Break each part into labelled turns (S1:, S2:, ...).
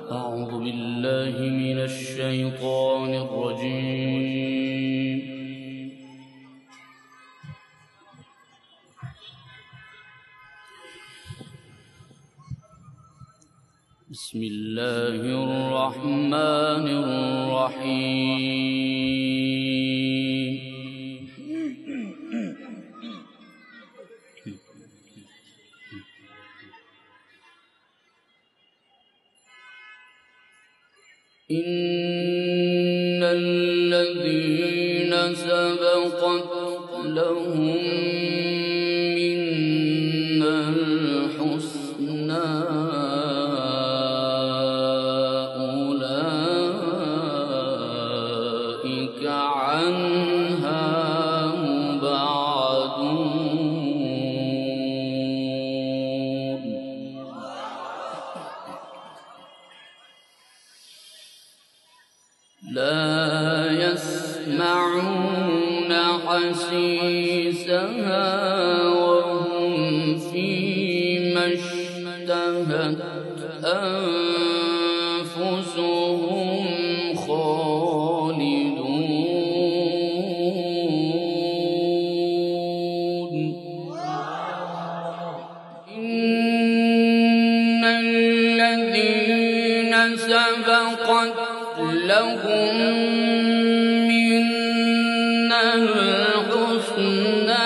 S1: أعوذ بالله من الشيطان الرجيم. بسم الله الرحمن الرحيم. إن الذين سبقت لهم منا الحسنى أولئك عنها مبعدون. لا يسمعون حسيسها وهم فيما اشتهت أنفسهم خالدون. إن الذين سبقت لهم منا الحسنى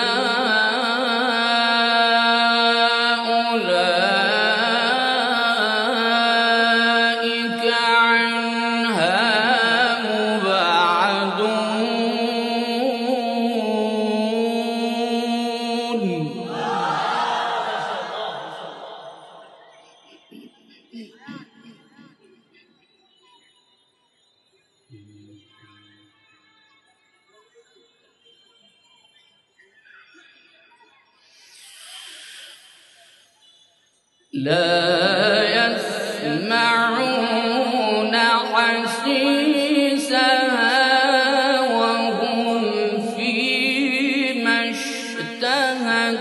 S1: أولئك عنها مبعدون. لا يسمعون حسيسها وهم فيما اشتهت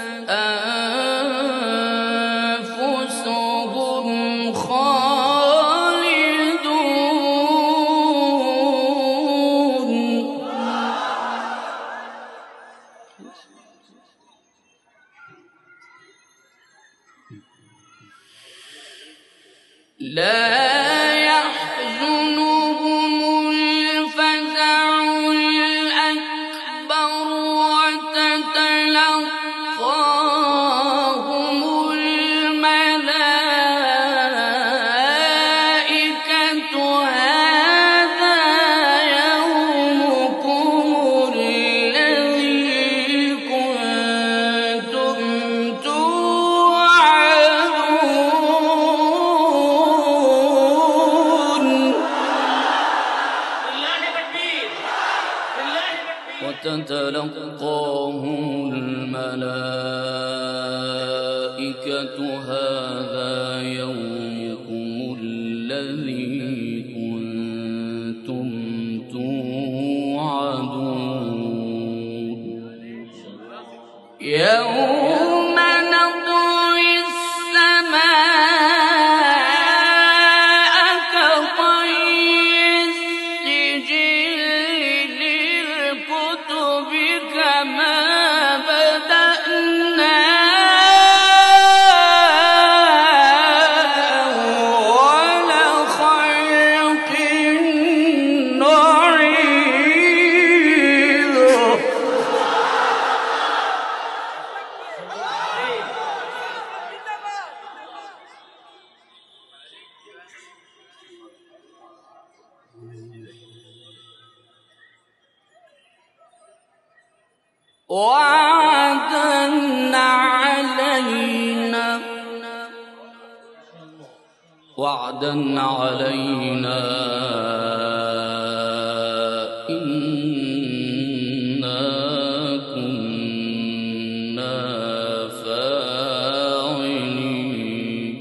S1: أنفسهم خالدون. لا يحزنهم الفزع الأكبر وتتلقاهم الملائكة هذا يومكم الذي كنتم وتتلقاهم الملائكة هذا يومكم الذي كنتم توعدون. يوم نطوي السماء كطي السجل للكتب كما بدأنا أول خلق نعيده. وعدا علينا إنا كنا فاعلين.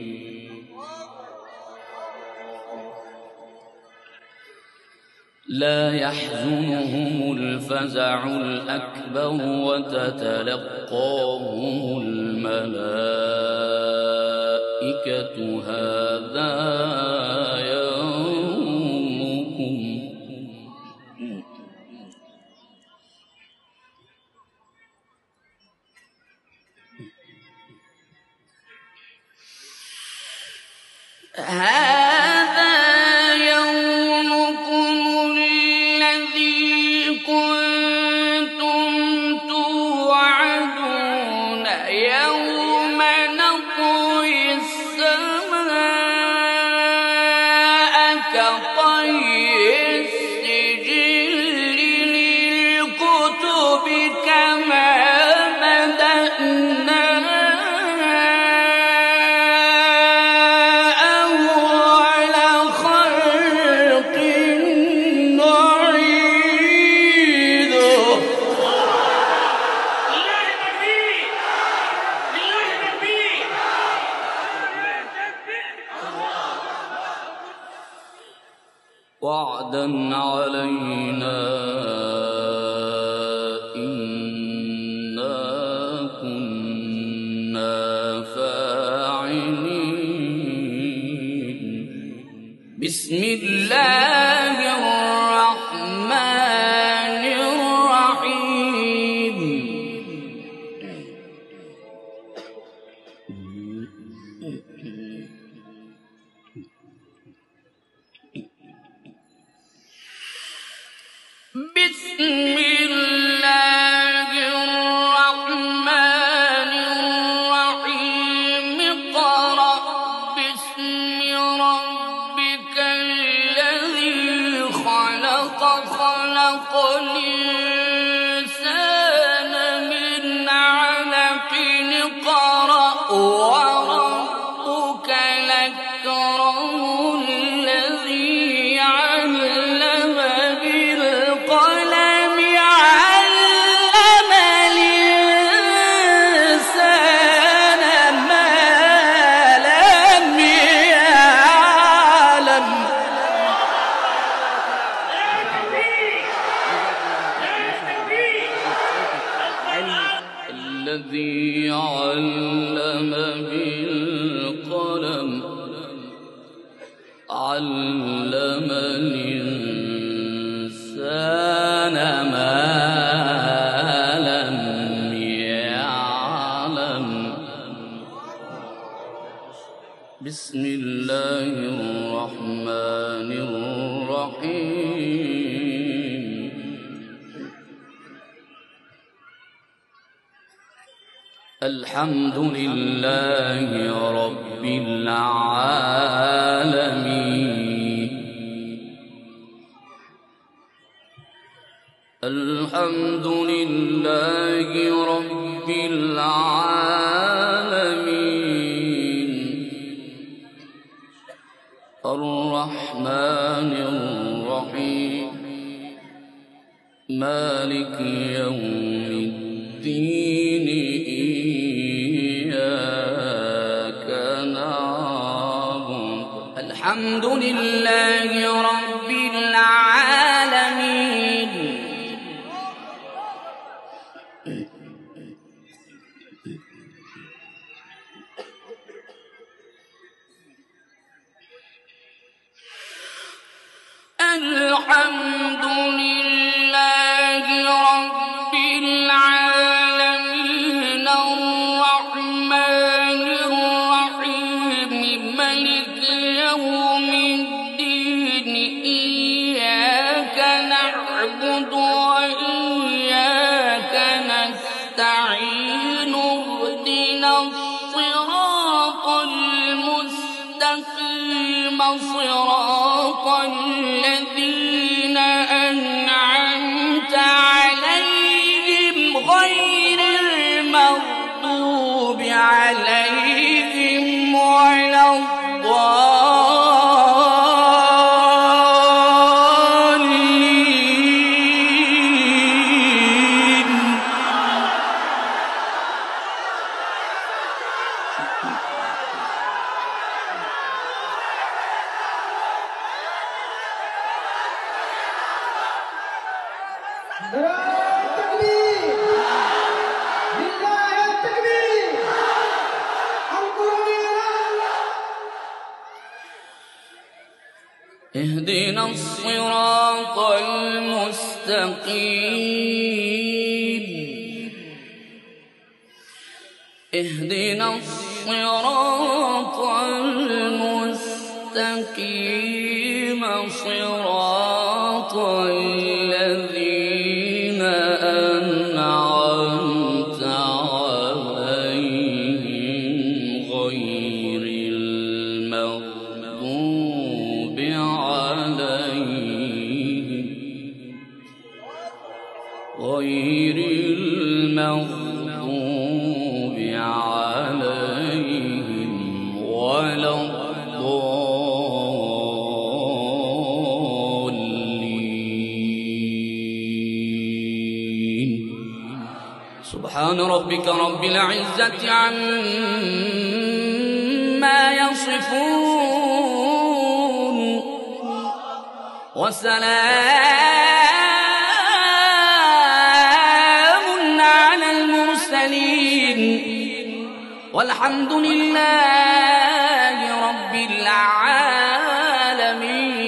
S1: لا يحزنهم الفزع الأكبر وتتلقاهم الملائكة هذا هذا يومكم الذي كنتم توعدون يوم نطوي السماء كطي السجل للكتب كما بدأنا وعدا علينا إنا كنا فاعلين. بسم الله الرحمن الرحيم. بسم الله الرحمن الرحيم. اقرأ باسم ربك الذي خلق خلق الإنسان من علق. اقرأ وربك الأكرم الذي علم بالقلم علم الإنسان ما لم يعلم. الذي علم بالقلم علم الإنسان ما لم يعلم. بسم الله الرحمن الرحيم. الحمد لله رب العالمين. الحمد لله رب العالمين. الرحمن الرحيم مالك يوم الدين. إياك نعبد. الحمد لله رب العالمين. الحمد لله رب العالمين. الرحمن الرحيم مالك يوم الدين. إياك نعبد وإياك نستعين. اهدنا الصراط المستقيم صراط الذين أنعمت عليهم غير المغضوب عليهم ولا الضالين. اهدنا الصراط المستقيم. اهدنا الصراط المستقيم المستقيم صراط الذين أنعمت عليهم غير المغضوب عليهم ولا الضالين. سبحان ربك رب العزة عما يصفون وسلام على المرسلين والحمد لله رب العالمين.